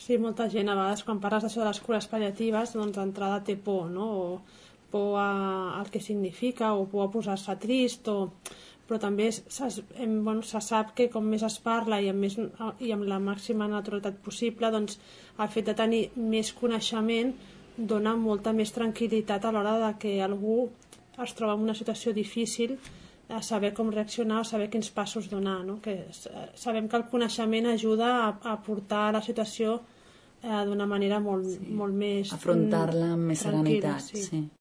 Sí, molta gent a vegades quan parles d'això de les cures pal·liatives, doncs d'entrada té por, no? O por al que significa, o por a posar-se trist, però també se sap que com més es parla i amb la màxima naturalitat possible, doncs el fet de tenir més coneixement dona molta més tranquil·litat a l'hora de que algú es troba en una situació difícil, a saber com reaccionar o saber quins passos donar, no? Que sabem que el coneixement ajuda a portar la situació d'una manera molt més afrontar-la amb més serenitat, sí.